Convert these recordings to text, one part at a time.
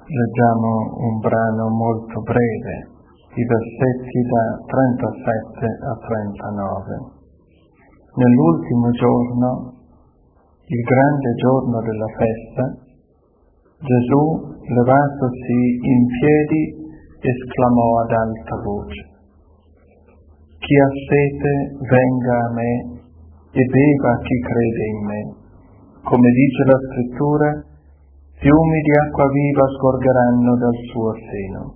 Leggiamo un brano molto breve, i versetti da 37 a 39. Nell'ultimo giorno, il grande giorno della festa, Gesù, levatosi in piedi, esclamò ad alta voce: «Chi ha sete, venga a me e beva chi crede in me. Come dice la Scrittura, fiumi di acqua viva sgorgeranno dal suo seno».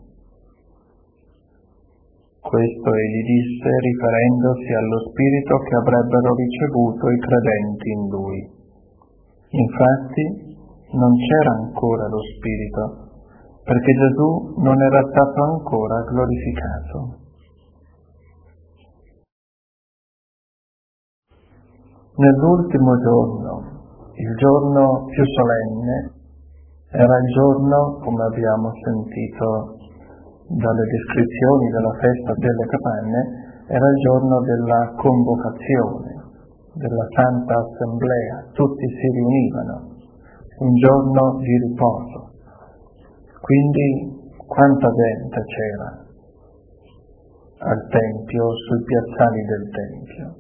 Questo egli disse riferendosi allo Spirito che avrebbero ricevuto i credenti in Lui. Infatti non c'era ancora lo Spirito, perché Gesù non era stato ancora glorificato. Nell'ultimo giorno, il giorno più solenne, era il giorno, come abbiamo sentito dalle descrizioni della festa delle capanne, era il giorno della convocazione, della Santa Assemblea, tutti si riunivano, un giorno di riposo. Quindi quanta gente c'era al Tempio, sui piazzali del Tempio.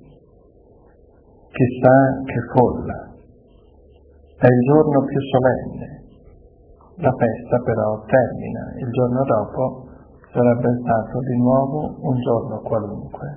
Chissà che folla. È il giorno più solenne. La festa però termina, il giorno dopo sarebbe stato di nuovo un giorno qualunque.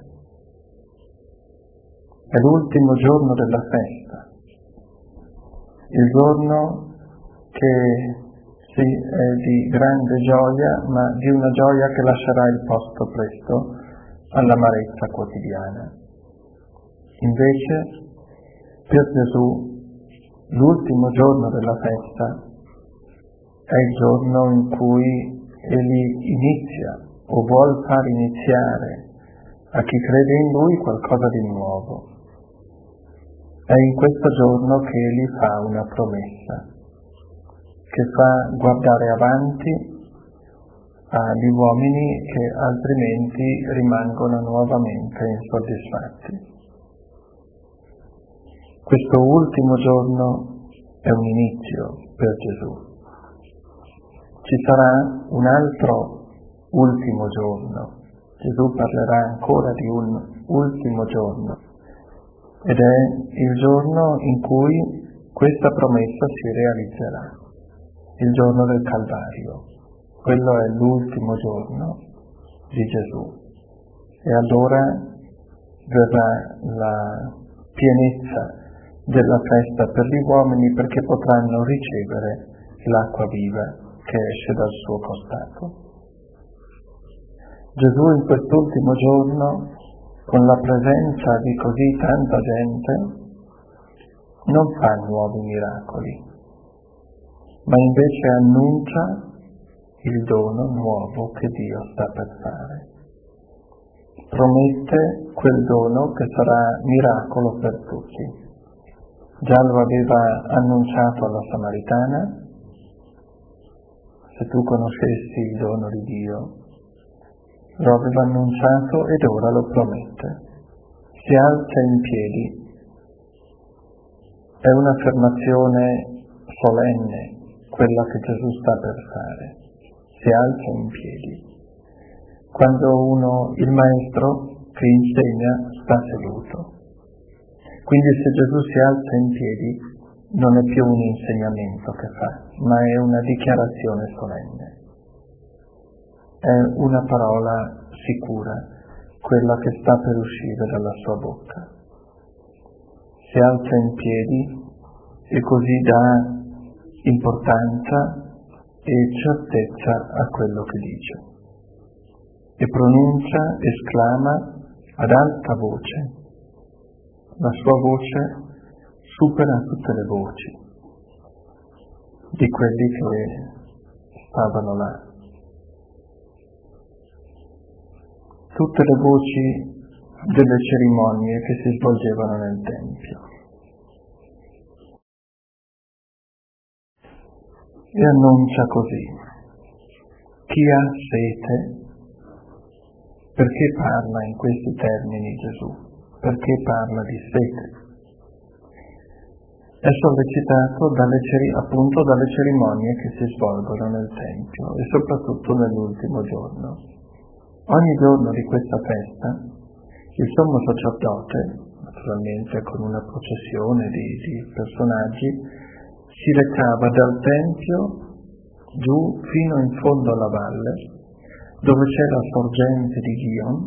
È l'ultimo giorno della festa, il giorno che sì, è di grande gioia, ma di una gioia che lascerà il posto presto all'amarezza quotidiana. Invece, per Gesù, l'ultimo giorno della festa è il giorno in cui Egli inizia o vuol far iniziare a chi crede in Lui qualcosa di nuovo. È in questo giorno che Egli fa una promessa, che fa guardare avanti agli uomini che altrimenti rimangono nuovamente insoddisfatti. Questo ultimo giorno è un inizio per Gesù. Ci sarà un altro ultimo giorno. Gesù parlerà ancora di un ultimo giorno ed è il giorno in cui questa promessa si realizzerà, il giorno del Calvario. Quello è l'ultimo giorno di Gesù e allora verrà la pienezza della festa per gli uomini, perché potranno ricevere l'acqua viva che esce dal suo costato. Gesù in quest'ultimo giorno, con la presenza di così tanta gente, non fa nuovi miracoli, ma invece annuncia il dono nuovo che Dio sta per fare. Promette quel dono che sarà miracolo per tutti. Già lo aveva annunciato alla Samaritana: se tu conoscessi il dono di Dio. Lo aveva annunciato ed ora lo promette. Si alza in piedi. È un'affermazione solenne quella che Gesù sta per fare. Si alza in piedi. Quando il maestro che insegna sta seduto. Quindi se Gesù si alza in piedi non è più un insegnamento che fa, ma è una dichiarazione solenne. È una parola sicura, quella che sta per uscire dalla sua bocca. Si alza in piedi e così dà importanza e certezza a quello che dice. E pronuncia, esclama ad alta voce. La sua voce supera tutte le voci di quelli che stavano là. Tutte le voci delle cerimonie che si svolgevano nel Tempio. E annuncia così: chi ha sete, perché parla in questi termini Gesù? Perché parla di sete? è sollecitato appunto dalle cerimonie che si svolgono nel Tempio e soprattutto nell'ultimo giorno. Ogni giorno di questa festa il sommo sacerdote, naturalmente con una processione di personaggi, si recava dal Tempio giù fino in fondo alla valle, dove c'è la sorgente di Gihon,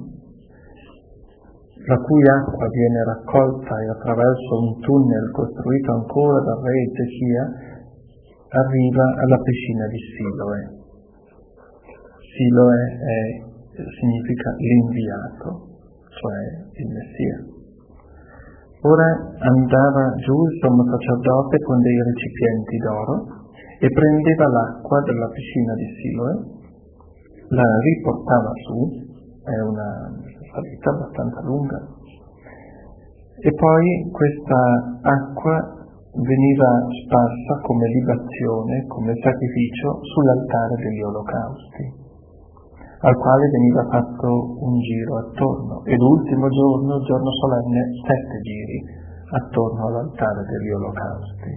la cui acqua viene raccolta e attraverso un tunnel costruito ancora dal re Ezechia arriva alla piscina di Siloe. Siloe significa l'inviato, cioè il Messia. Ora andava giù il sommo sacerdote con dei recipienti d'oro e prendeva l'acqua della piscina di Siloe, la riportava su, è una salita abbastanza lunga, e poi questa acqua veniva sparsa come libazione, come sacrificio sull'altare degli olocausti, al quale veniva fatto un giro attorno, e l'ultimo giorno, il giorno solenne, 7 giri attorno all'altare degli olocausti.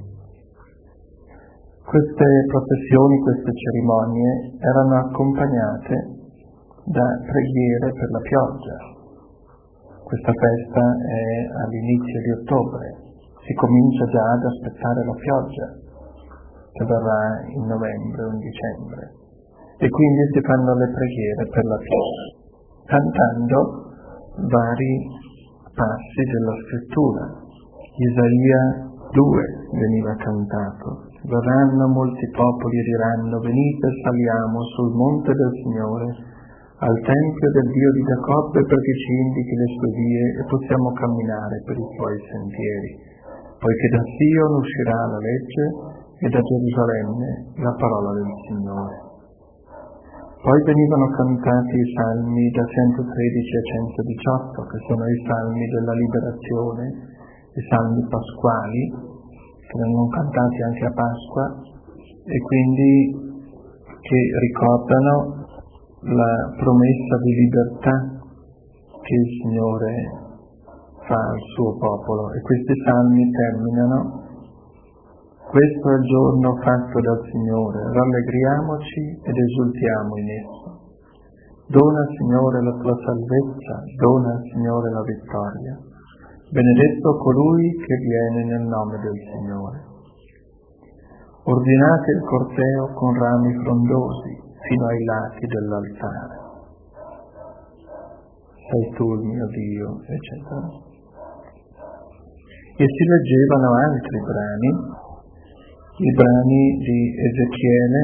Queste processioni, queste cerimonie erano accompagnate da preghiere per la pioggia. Questa festa è all'inizio di ottobre, si comincia già ad aspettare la pioggia, che verrà in novembre o in dicembre, e quindi si fanno le preghiere per la pioggia, cantando vari passi della scrittura. Isaia 2 veniva cantato: verranno molti popoli e diranno: venite, saliamo sul monte del Signore, al Tempio del Dio di Giacobbe, perché ci indichi le sue vie e possiamo camminare per i suoi sentieri, poiché da Sion uscirà la legge e da Gerusalemme la parola del Signore. Poi venivano cantati i salmi da 113 a 118, che sono i salmi della liberazione, i salmi pasquali, che vengono cantati anche a Pasqua, e quindi che ricordano la promessa di libertà che il Signore fa al suo popolo. E questi salmi terminano: questo è il giorno fatto dal Signore, rallegriamoci ed esultiamo in esso. Dona, Signore, la tua salvezza, dona, Signore, la vittoria. Benedetto colui che viene nel nome del Signore. Ordinate il corteo con rami frondosi fino ai lati dell'altare. Sei tu il mio Dio, eccetera. E si leggevano altri brani, i brani di Ezechiele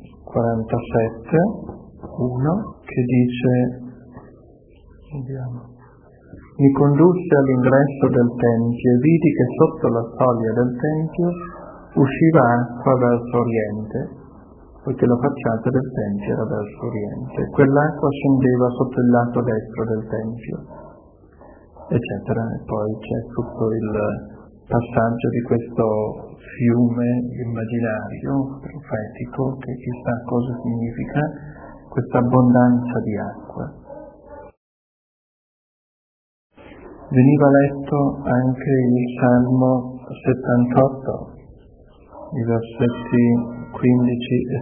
47, 1, che dice, vediamo: mi condusse all'ingresso del Tempio e vidi che sotto la soglia del Tempio usciva acqua verso oriente, poiché la facciata del Tempio era verso oriente. Quell'acqua scendeva sotto il lato destro del Tempio, eccetera. E poi c'è tutto il passaggio di questo fiume immaginario, profetico, che chissà cosa significa, questa abbondanza di acqua. Veniva letto anche il Salmo 78, i versetti 15 e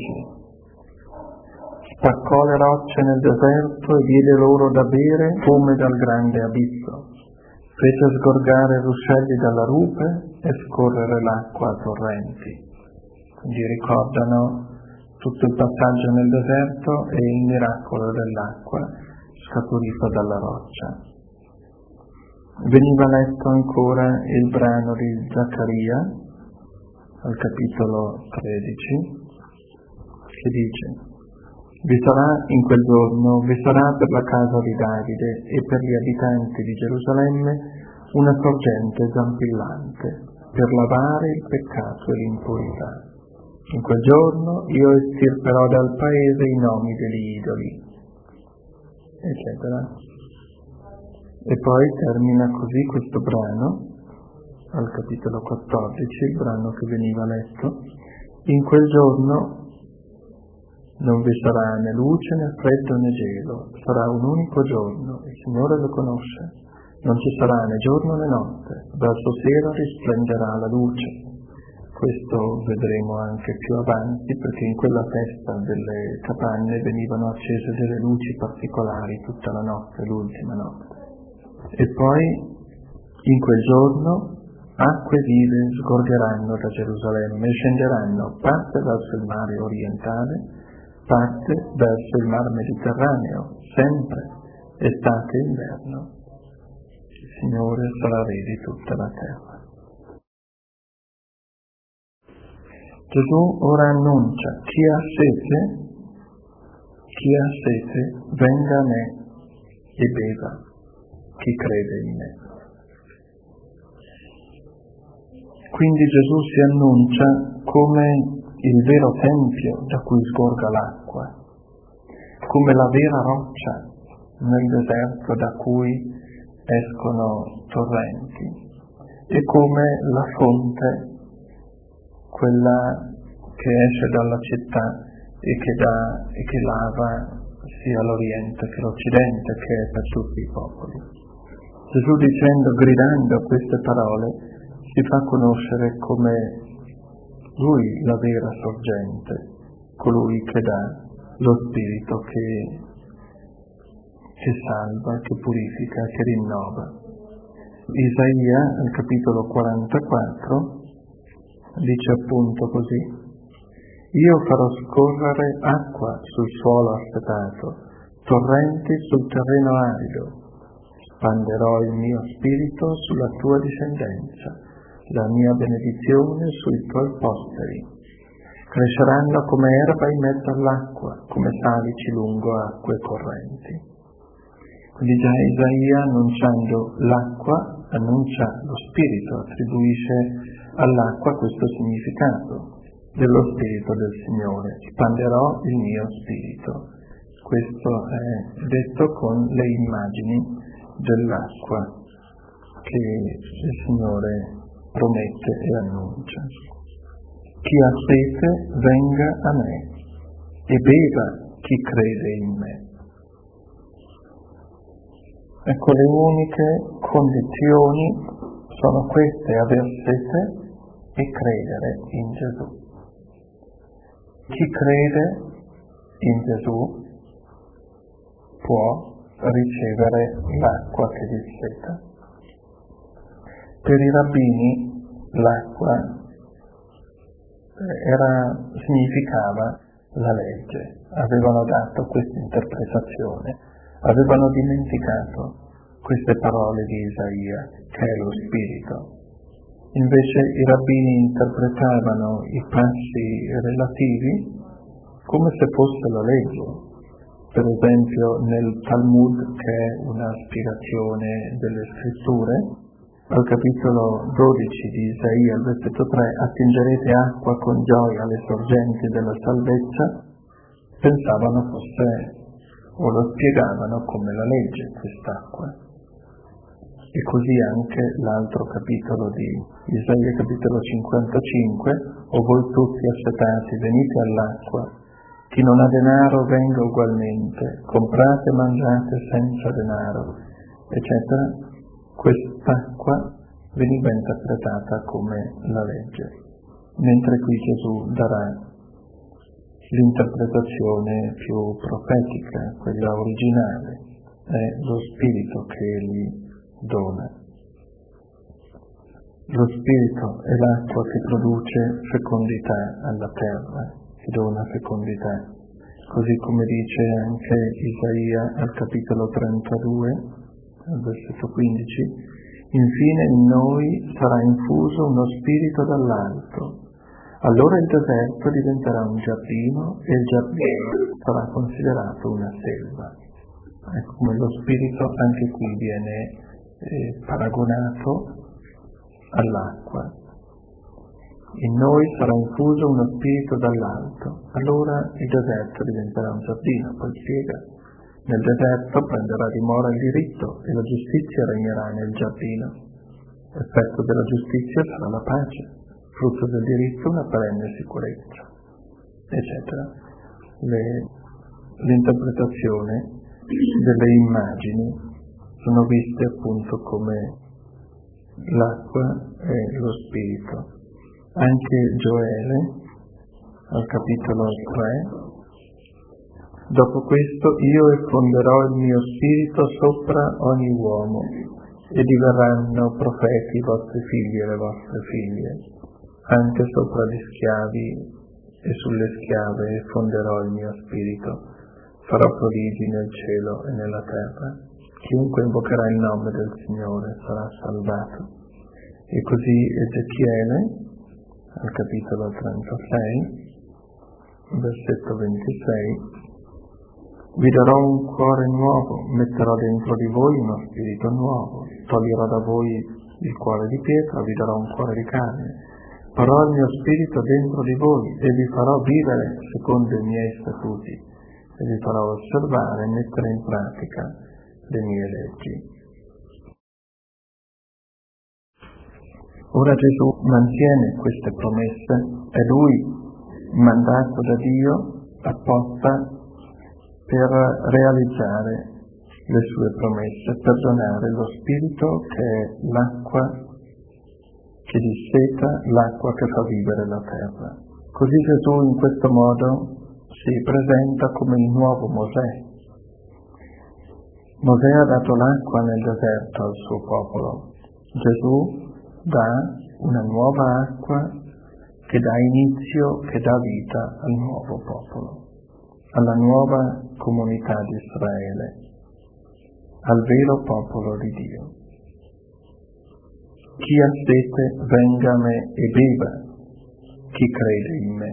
16. Spaccò le rocce nel deserto e diede loro da bere come dal grande abisso. Fece sgorgare ruscelli dalla rupe e scorrere l'acqua a torrenti. Quindi ricordano tutto il passaggio nel deserto e il miracolo dell'acqua scaturito dalla roccia. Veniva letto ancora il brano di Zaccaria, al capitolo 13, che dice: vi sarà in quel giorno, vi sarà per la casa di Davide e per gli abitanti di Gerusalemme una sorgente zampillante per lavare il peccato e l'impurità. In quel giorno io estirperò dal paese i nomi degli idoli, eccetera. E poi termina così questo brano, al capitolo 14, il brano che veniva letto: in quel giorno non vi sarà né luce né freddo né gelo, sarà un unico giorno, il Signore lo conosce, non ci sarà né giorno né notte, verso sera risplenderà la luce. Questo vedremo anche più avanti, perché in quella festa delle capanne venivano accese delle luci particolari tutta la notte, l'ultima notte. E poi in quel giorno acque vive sgorgeranno da Gerusalemme e scenderanno parte verso il mare orientale, parte verso il mar Mediterraneo, sempre estate e inverno. Il Signore sarà re di tutta la terra. Gesù ora annuncia: chi ha sete, venga a me e beva, chi crede in me. Quindi Gesù si annuncia come il vero tempio da cui sgorga l'acqua, come la vera roccia nel deserto da cui escono torrenti, e come la fonte, quella che esce dalla città e che lava sia l'Oriente che l'Occidente, che è per tutti i popoli. Gesù, dicendo, gridando queste parole, si fa conoscere come Lui la vera sorgente, colui che dà lo Spirito che salva, che purifica, che rinnova. Isaia, al capitolo 44, dice appunto così: io farò scorrere acqua sul suolo assetato, torrenti sul terreno arido, spanderò il mio spirito sulla tua discendenza, la mia benedizione sui tuoi posteri. Cresceranno come erba in mezzo all'acqua, come salici lungo acque correnti. Quindi già Isaia, annunciando l'acqua, annuncia lo spirito, attribuisce all'acqua questo significato dello spirito del Signore. Spanderò il mio spirito. Questo è detto con le immagini dell'acqua che il Signore promette e annuncia. Chi ha sete venga a me e beva chi crede in me. Ecco, le uniche condizioni sono queste: aver sete e credere in Gesù. Chi crede in Gesù può ricevere l'acqua che disseta. Per i rabbini l'acqua significava la legge, avevano dato questa interpretazione, avevano dimenticato queste parole di Isaia, che è lo Spirito. Invece i rabbini interpretavano i passi relativi come se fosse la legge. Per esempio nel Talmud, che è una spiegazione delle scritture, al capitolo 12 di Isaia, al versetto 3, attingerete acqua con gioia alle sorgenti della salvezza, pensavano fosse, o lo spiegavano come la legge, quest'acqua. E così anche l'altro capitolo di Isaia, capitolo 55, o voi tutti assetati, venite all'acqua, chi non ha denaro venga ugualmente, comprate e mangiate senza denaro, eccetera. Quest'acqua veniva interpretata come la legge, mentre qui Gesù darà l'interpretazione più profetica, quella originale, è lo Spirito che Egli dona. Lo Spirito è l'acqua che produce fecondità alla terra, che dona fecondità, così come dice anche Isaia al capitolo 32, al versetto 15, infine in noi sarà infuso uno spirito dall'alto, allora il deserto diventerà un giardino e il giardino sarà considerato una selva. Ecco come lo spirito anche qui viene paragonato all'acqua. In noi sarà infuso uno spirito dall'alto, allora il deserto diventerà un giardino. Poi spiega: nel deserto prenderà dimora il diritto e la giustizia regnerà nel giardino. Effetto della giustizia sarà la pace, frutto del diritto una perenne sicurezza, eccetera. L'interpretazione delle immagini sono viste appunto come l'acqua e lo spirito. Anche Gioele, al capitolo 3, dopo questo io effonderò il mio spirito sopra ogni uomo e diverranno profeti i vostri figli e le vostre figlie, anche sopra gli schiavi e sulle schiave effonderò il mio spirito, farò prodigi nel cielo e nella terra. Chiunque invocherà il nome del Signore sarà salvato. E così Ezechiele, al capitolo 36, versetto 26, vi darò un cuore nuovo, metterò dentro di voi uno spirito nuovo, toglierò da voi il cuore di pietra, vi darò un cuore di carne, farò il mio spirito dentro di voi e vi farò vivere secondo i miei statuti e vi farò osservare e mettere in pratica le mie leggi. Ora Gesù mantiene queste promesse, è Lui mandato da Dio apposta per realizzare le sue promesse, per donare lo Spirito che è l'acqua che disseta, l'acqua che fa vivere la terra. Così Gesù in questo modo si presenta come il nuovo Mosè. Mosè ha dato l'acqua nel deserto al suo popolo. Gesù dà una nuova acqua che dà inizio, che dà vita al nuovo popolo, alla nuova comunità di Israele, al vero popolo di Dio. Chi ha sete venga a me e beva, chi crede in me.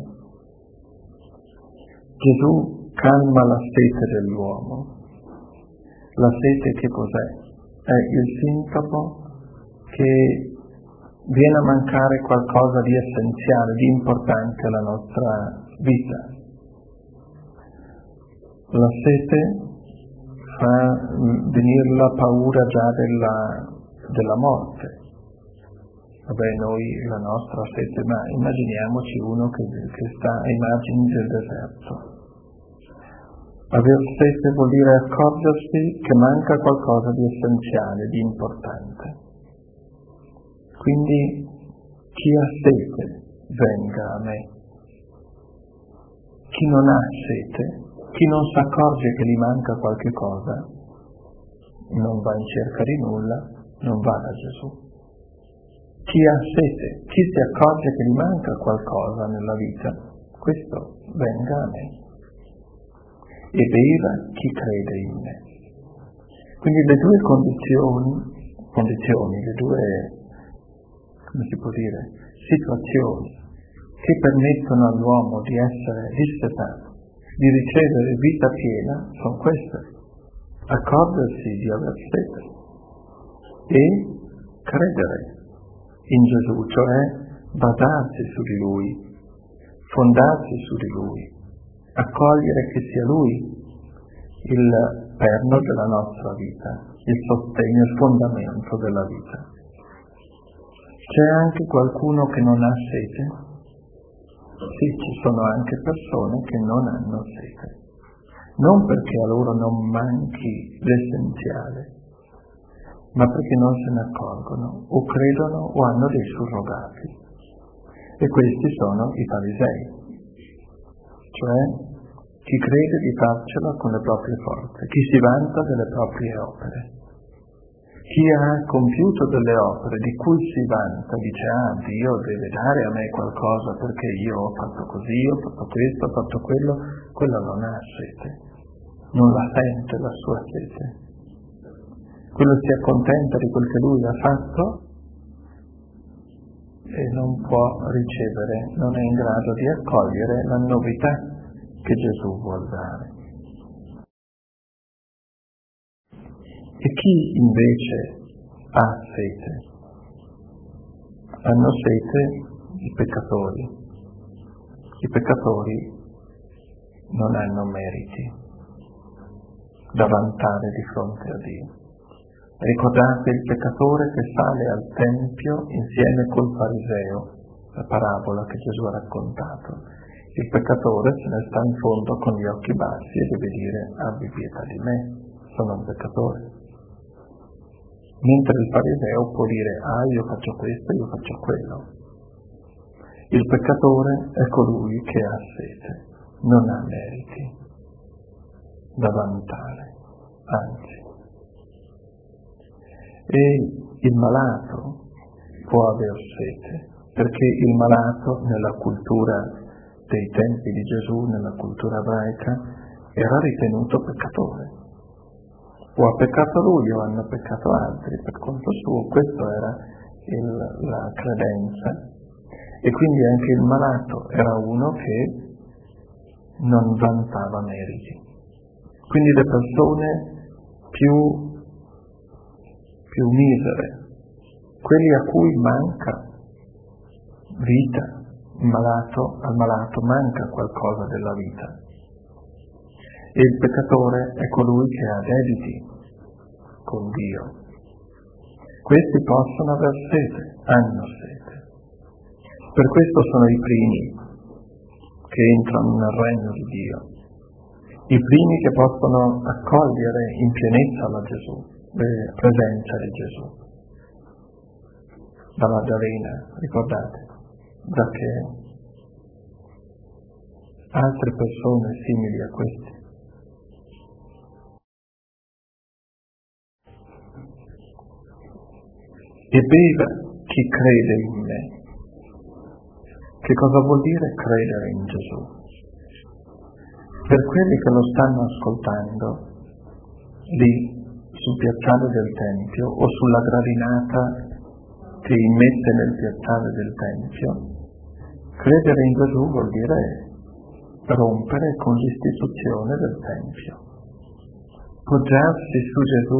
Gesù calma la sete dell'uomo. La sete che cos'è? È il sintomo che viene a mancare qualcosa di essenziale, di importante alla nostra vita. La sete fa venire la paura già della morte. Vabbè, noi la nostra sete, ma immaginiamoci uno che sta ai margini del deserto. Aver sete vuol dire accorgersi che manca qualcosa di essenziale, di importante. Quindi chi ha sete venga a me. Chi non ha sete, chi non si accorge che gli manca qualche cosa, non va in cerca di nulla, non va da Gesù. Chi ha sete, chi si accorge che gli manca qualcosa nella vita, questo venga a me. E beva chi crede in me. Quindi le due condizioni, le due, come si può dire, situazioni che permettono all'uomo di essere dissetato, di ricevere vita piena, sono queste: accorgersi di aver sete e credere in Gesù, cioè basarsi su di Lui, fondarsi su di Lui, accogliere che sia Lui il perno della nostra vita, il sostegno, il fondamento della vita. C'è anche qualcuno che non ha sete? Sì, ci sono anche persone che non hanno sete. Non perché a loro non manchi l'essenziale, ma perché non se ne accorgono, o credono o hanno dei surrogati. E questi sono i farisei, cioè chi crede di farcela con le proprie forze, chi si vanta delle proprie opere. Chi ha compiuto delle opere di cui si vanta, dice: Dio deve dare a me qualcosa perché io ho fatto così, ho fatto questo, ho fatto quello non ha sete, non la sente la sua sete. Quello si accontenta di quel che lui ha fatto e non può ricevere, non è in grado di accogliere la novità che Gesù vuol dare. E chi invece ha sete? Hanno sete i peccatori. I peccatori non hanno meriti da vantare di fronte a Dio. Ricordate il peccatore che sale al Tempio insieme col fariseo, la parabola che Gesù ha raccontato. Il peccatore se ne sta in fondo con gli occhi bassi e deve dire: abbi pietà di me, sono un peccatore. Mentre il fariseo può dire, io faccio questo, io faccio quello. Il peccatore è colui che ha sete, non ha meriti da vantare, anzi. E il malato può aver sete, perché il malato nella cultura dei tempi di Gesù, nella cultura ebraica, era ritenuto peccatore. O ha peccato lui o hanno peccato altri per conto suo, questa era la credenza. E quindi anche il malato era uno che non vantava meriti. Quindi le persone più misere, quelli a cui manca vita, al malato manca qualcosa della vita. E il peccatore è colui che ha debiti con Dio. Questi possono aver sete, hanno sete. Per questo sono i primi che entrano nel regno di Dio, i primi che possono accogliere in pienezza la presenza di Gesù. La Maddalena, ricordate, Zaccheo, altre persone simili a questi. E beva chi crede in me. Che cosa vuol dire credere in Gesù? Per quelli che lo stanno ascoltando, lì sul piazzale del Tempio o sulla gradinata che immette nel piazzale del Tempio, credere in Gesù vuol dire rompere con l'istituzione del Tempio, poggiarsi su Gesù,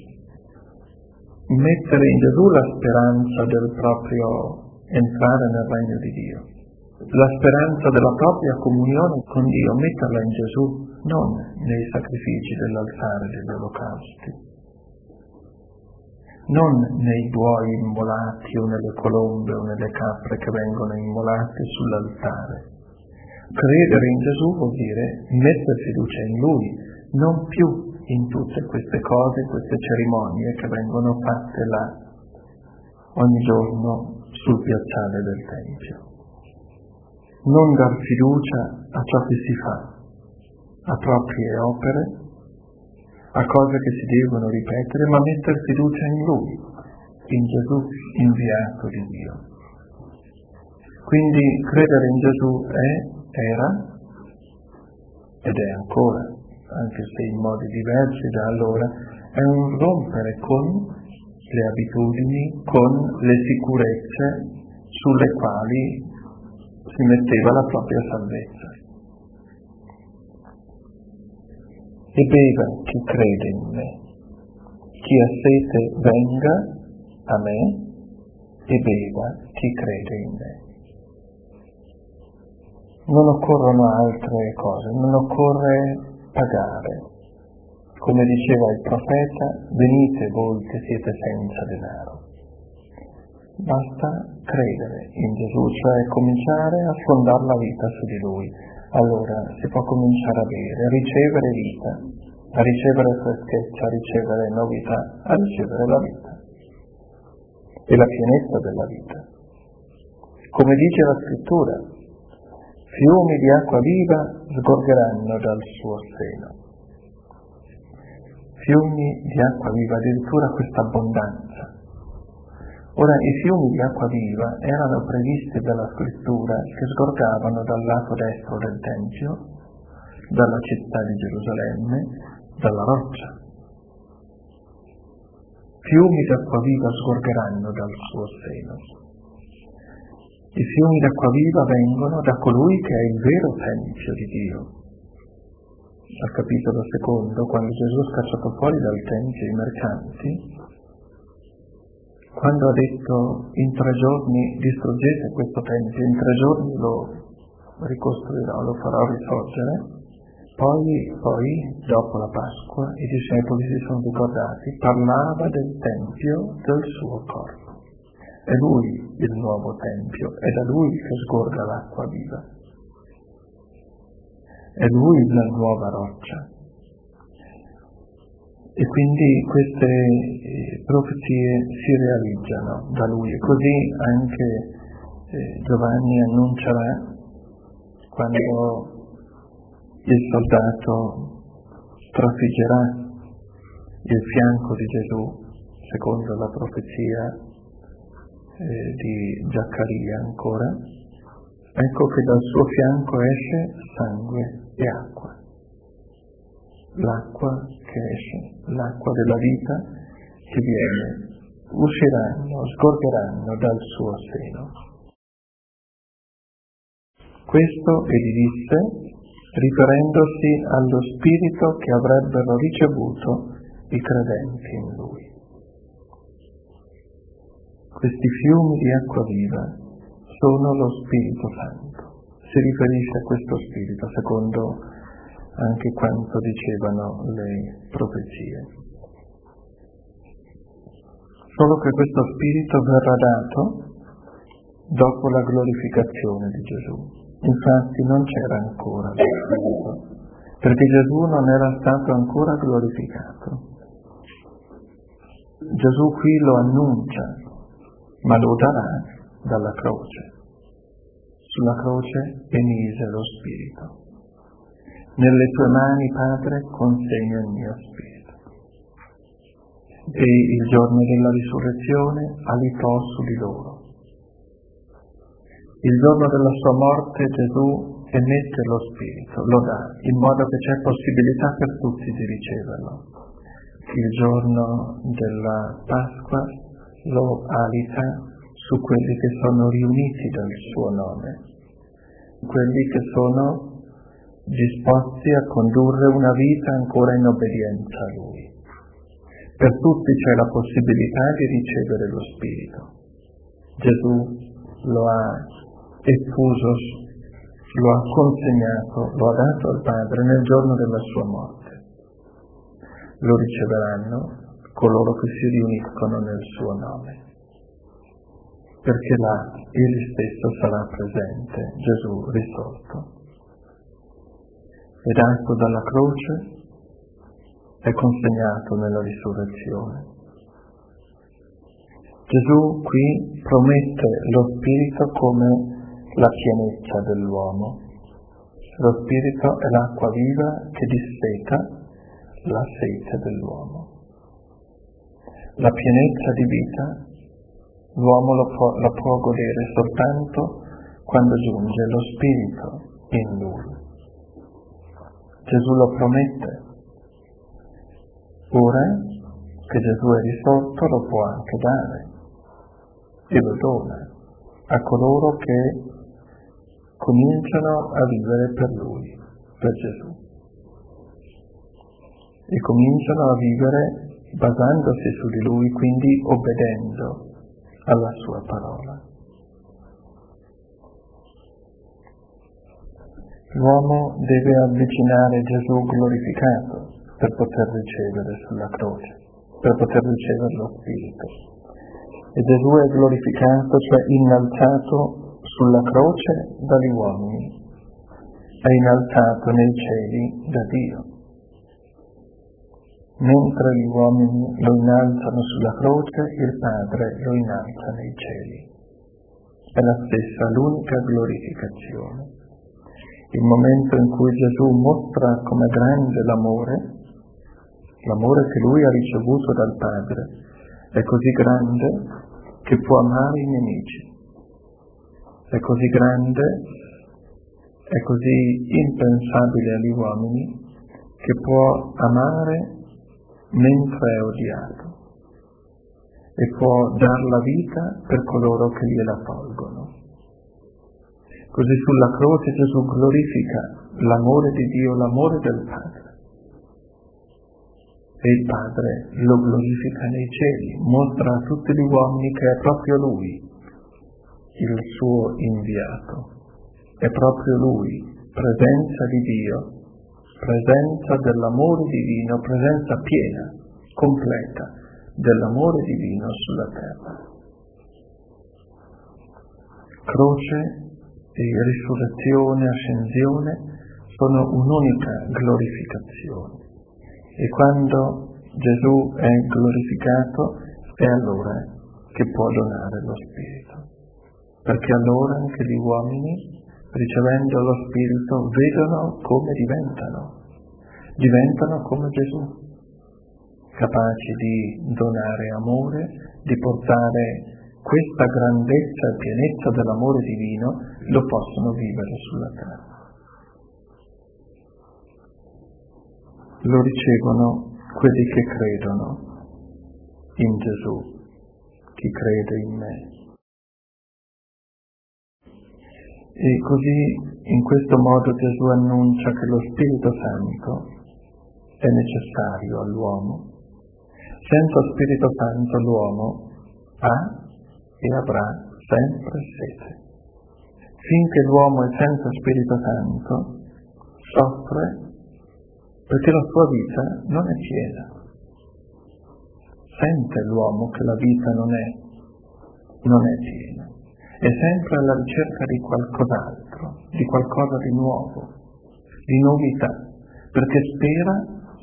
mettere in Gesù la speranza del proprio entrare nel regno di Dio, la speranza della propria comunione con Dio, metterla in Gesù, non nei sacrifici dell'altare degli olocausti, non nei buoi immolati o nelle colombe o nelle capre che vengono immolate sull'altare. Credere in Gesù vuol dire mettere fiducia in Lui, non più in tutte queste cose, queste cerimonie che vengono fatte là ogni giorno sul piazzale del Tempio. Non dar fiducia a ciò che si fa, a proprie opere, a cose che si devono ripetere, ma mettere fiducia in Lui, in Gesù inviato di Dio. Quindi credere in Gesù era ed è ancora, anche se in modi diversi da allora, è un rompere con le abitudini, con le sicurezze sulle quali si metteva la propria salvezza. E beva chi crede in me, chi ha sete venga a me e beva chi crede in me. Non occorrono altre cose, non occorre pagare. Come diceva il profeta, venite voi che siete senza denaro. Basta credere in Gesù, cioè cominciare a fondare la vita su di Lui. Allora si può cominciare a bere, a ricevere vita, a ricevere freschezza, a ricevere novità, a ricevere la vita e la pienezza della vita. Come dice la Scrittura, fiumi di acqua viva sgorgeranno dal suo seno. Fiumi di acqua viva, addirittura questa abbondanza. Ora, i fiumi di acqua viva erano previsti dalla Scrittura che sgorgavano dal lato destro del Tempio, dalla città di Gerusalemme, dalla roccia. Fiumi d'acqua viva sgorgeranno dal suo seno. I fiumi d'acqua viva vengono da colui che è il vero Tempio di Dio. Al capitolo 2, quando Gesù ha scacciato fuori dal Tempio i mercanti, quando ha detto in 3 giorni distruggete questo Tempio, in 3 giorni lo ricostruirò, lo farò risorgere, poi dopo la Pasqua i discepoli si sono ricordati, parlava del Tempio del suo corpo. È Lui il nuovo Tempio, è da Lui che sgorga l'acqua viva. È Lui la nuova roccia. E quindi queste profezie si realizzano da lui. E così anche Giovanni annuncerà quando il soldato trafiggerà il fianco di Gesù, secondo la profezia di Zaccaria ancora, ecco che dal suo fianco esce sangue e acqua. L'acqua che esce, l'acqua della vita che viene, usciranno, sgorgeranno dal suo seno. Questo egli disse, riferendosi allo spirito che avrebbero ricevuto i credenti in lui. Questi fiumi di acqua viva sono lo Spirito Santo. Si riferisce a questo spirito, secondo anche quanto dicevano le profezie. Solo che questo spirito verrà dato dopo la glorificazione di Gesù. Infatti non c'era ancora lo spirito, perché Gesù non era stato ancora glorificato. Gesù qui lo annuncia, ma lo darà dalla croce. Sulla croce emise lo spirito. Nelle tue mani, Padre, consegno il mio spirito. E il giorno della risurrezione alitò su di loro. Il giorno della sua morte Gesù emette lo spirito, lo dà, in modo che c'è possibilità per tutti di riceverlo. Il giorno della Pasqua lo alita su quelli che sono riuniti dal suo nome, quelli che sono disposti a condurre una vita ancora in obbedienza a Lui. Per tutti c'è la possibilità di ricevere lo Spirito. Gesù lo ha effuso, lo ha consegnato, lo ha dato al Padre nel giorno della sua morte. Lo riceveranno coloro che si riuniscono nel suo nome, perché là Egli stesso sarà presente, Gesù risorto. È dato dalla croce, è consegnato nella risurrezione. Gesù qui promette lo Spirito come la pienezza dell'uomo. Lo Spirito è l'acqua viva che disseta la sete dell'uomo. La pienezza di vita l'uomo la può godere soltanto quando giunge lo Spirito in lui. Gesù lo promette. Ora che Gesù è risorto lo può anche dare e lo dona a coloro che cominciano a vivere per Lui, per Gesù. E cominciano a vivere basandosi su di Lui, quindi obbedendo alla Sua parola. L'uomo deve avvicinare Gesù glorificato per poter ricevere sulla croce, per poter ricevere lo Spirito. E Gesù è glorificato, cioè innalzato sulla croce dagli uomini, è innalzato nei cieli da Dio. Mentre gli uomini lo innalzano sulla croce, il Padre lo innalza nei cieli. È la stessa, l'unica glorificazione. Il momento in cui Gesù mostra come grande l'amore che Lui ha ricevuto dal Padre, è così grande che può amare i nemici. È così grande, è così impensabile agli uomini, che può amare mentre è odiato e può dar la vita per coloro che gliela tolgono. Così sulla croce Gesù glorifica l'amore di Dio, l'amore del Padre. E il Padre lo glorifica nei cieli, mostra a tutti gli uomini che è proprio Lui, il suo inviato. È proprio Lui, presenza di Dio, presenza dell'amore divino, presenza piena, completa dell'amore divino sulla terra. Croce e risurrezione, ascensione sono un'unica glorificazione. E quando Gesù è glorificato, è allora che può donare lo Spirito. Perché allora anche gli uomini, ricevendo lo Spirito, vedono come diventano come Gesù, capaci di donare amore, di portare questa grandezza e pienezza dell'amore divino, lo possono vivere sulla terra. Lo ricevono quelli che credono in Gesù, chi crede in me. E così, in questo modo, Gesù annuncia che lo Spirito Santo è necessario all'uomo. Senza Spirito Santo l'uomo ha e avrà sempre sete. Finché l'uomo è senza Spirito Santo, soffre perché la sua vita non è piena. Sente l'uomo che la vita non è piena. È sempre alla ricerca di qualcos'altro, di qualcosa di nuovo, di novità, perché spera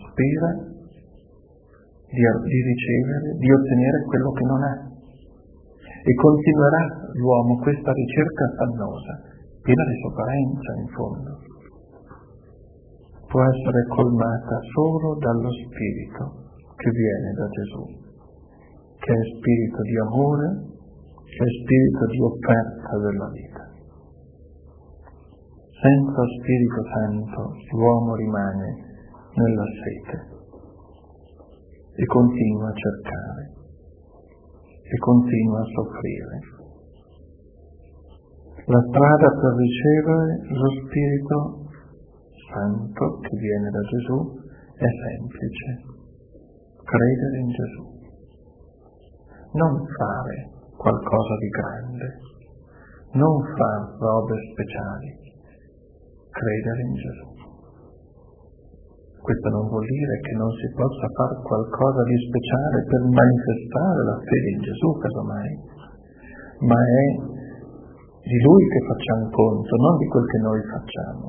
di ricevere, di ottenere quello che non ha. E continuerà l'uomo questa ricerca affannosa, piena di sofferenza in fondo. Può essere colmata solo dallo Spirito che viene da Gesù, che è spirito di amore, che è spirito di offerta della vita. Senza Spirito Santo l'uomo rimane nella sete e continua a cercare e continua a soffrire. La strada per ricevere lo Spirito Santo che viene da Gesù è semplice: credere in Gesù, non fare qualcosa di grande, non fare robe speciali, credere in Gesù. Questo non vuol dire che non si possa fare qualcosa di speciale per manifestare la fede in Gesù, casomai, ma è di Lui che facciamo conto, non di quel che noi facciamo.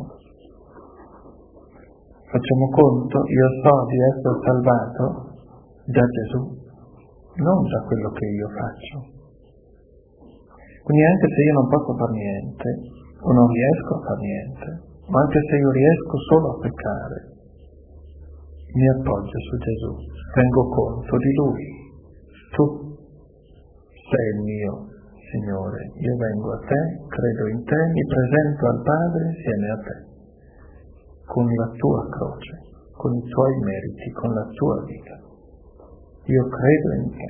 Facciamo conto, io so di essere salvato da Gesù, non da quello che io faccio. Quindi anche se io non posso fare niente, o non riesco a fare niente, ma anche se io riesco solo a peccare, mi appoggio su Gesù, tengo conto di Lui. Tu sei il mio Signore, io vengo a te, credo in te, mi presento al Padre insieme a te, con la tua croce, con i tuoi meriti, con la tua vita. Io credo in te.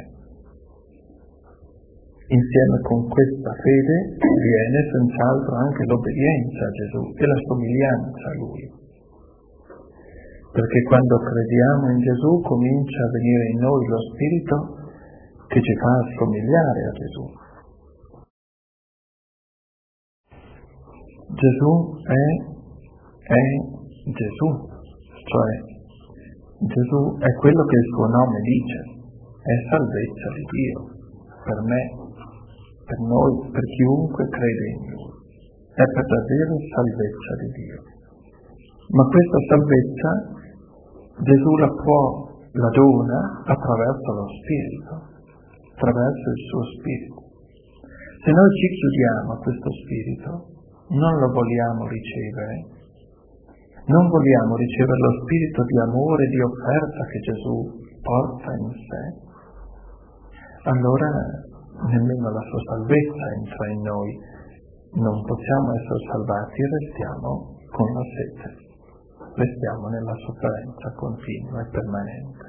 Insieme con questa fede viene senz'altro anche l'obbedienza a Gesù e la somiglianza a Lui. Perché quando crediamo in Gesù comincia a venire in noi lo Spirito che ci fa assomigliare a Gesù. Gesù è Gesù, cioè Gesù è quello che il suo nome dice, è salvezza di Dio, per me, per noi, per chiunque crede in Lui, è per davvero salvezza di Dio. Ma questa salvezza Gesù la dona attraverso lo Spirito, attraverso il suo Spirito. Se noi ci chiudiamo a questo Spirito, non lo vogliamo ricevere, non vogliamo ricevere lo spirito di amore, di offerta che Gesù porta in sé, allora nemmeno la sua salvezza entra in noi. Non possiamo essere salvati e restiamo con la sete, restiamo nella sofferenza continua e permanente.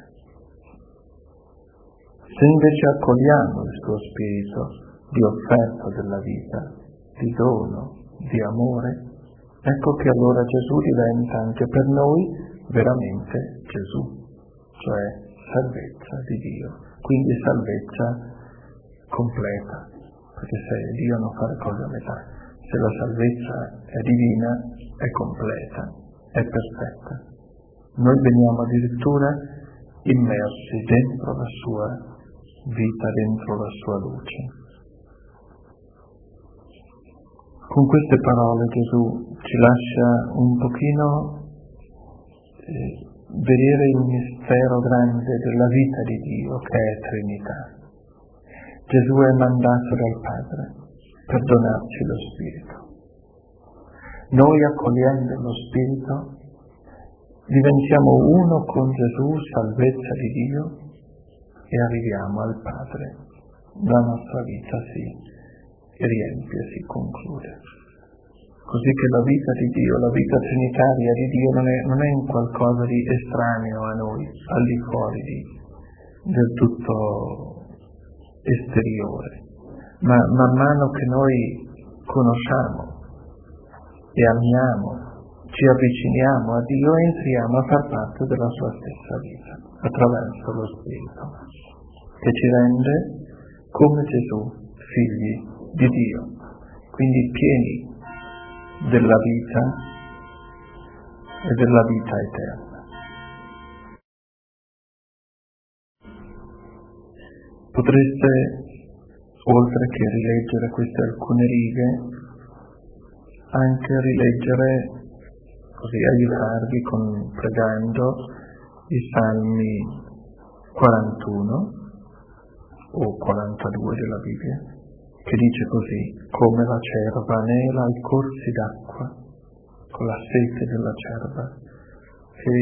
Se invece accogliamo il suo spirito di offerta della vita, di dono, di amore, ecco che allora Gesù diventa anche per noi veramente Gesù, cioè salvezza di Dio, quindi salvezza completa, perché se Dio non fa le cose a metà, se la salvezza è divina, è completa, è perfetta. Noi veniamo addirittura immersi dentro la sua vita, dentro la sua luce. Con queste parole Gesù ci lascia un pochino vedere il mistero grande della vita di Dio che è Trinità. Gesù è mandato dal Padre per donarci lo Spirito. Noi, accogliendo lo Spirito, diventiamo uno con Gesù, salvezza di Dio, e arriviamo al Padre. La nostra vita si riempie, si conclude. Così che la vita di Dio, la vita trinitaria di Dio non è un qualcosa di estraneo a noi, al di fuori del tutto esteriore, ma man mano che noi conosciamo e amiamo, ci avviciniamo a Dio, entriamo a far parte della sua stessa vita, attraverso lo Spirito, che ci rende come Gesù, figli di Dio, quindi pieni della vita e della vita eterna. Potreste, oltre che rileggere queste alcune righe, anche rileggere, così aiutarvi pregando i Salmi 41 o 42 della Bibbia, che dice così: come la cerva anela ai corsi d'acqua, con la sete della cerva, che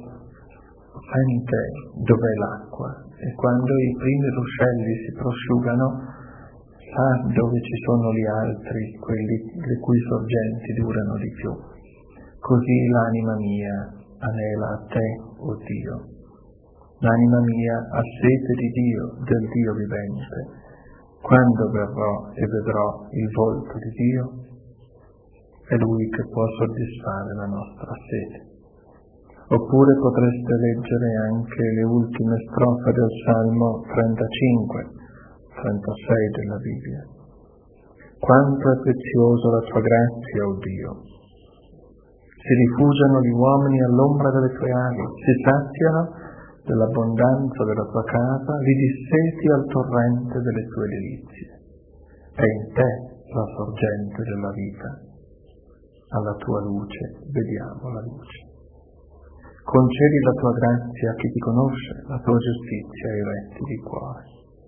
sente dov'è l'acqua, e quando i primi ruscelli si prosciugano sa dove ci sono gli altri, quelli le cui sorgenti durano di più. Così l'anima mia anela a te, o Dio. L'anima mia ha sete di Dio, del Dio vivente. Quando verrò e vedrò il volto di Dio, è Lui che può soddisfare la nostra sete. Oppure potreste leggere anche le ultime strofe del Salmo 35, 36 della Bibbia. Quanto è preziosa la tua grazia, o Dio! Si rifugiano gli uomini all'ombra delle tue ali, si saziano dell'abbondanza della tua casa, li disseti al torrente delle tue delizie. È in te la sorgente della vita. Alla tua luce vediamo la luce. Concedi la tua grazia a chi ti conosce, la tua giustizia ai retti di cuore.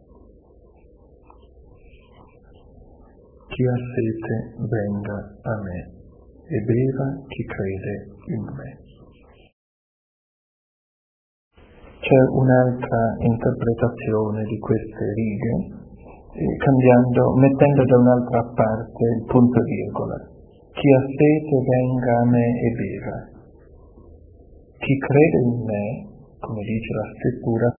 Chi ha sete venga a me e beva chi crede in me. C'è un'altra interpretazione di queste righe, mettendo da un'altra parte il punto e virgola. Chi ha sete venga a me e beva. Chi crede in me, come dice la Scrittura,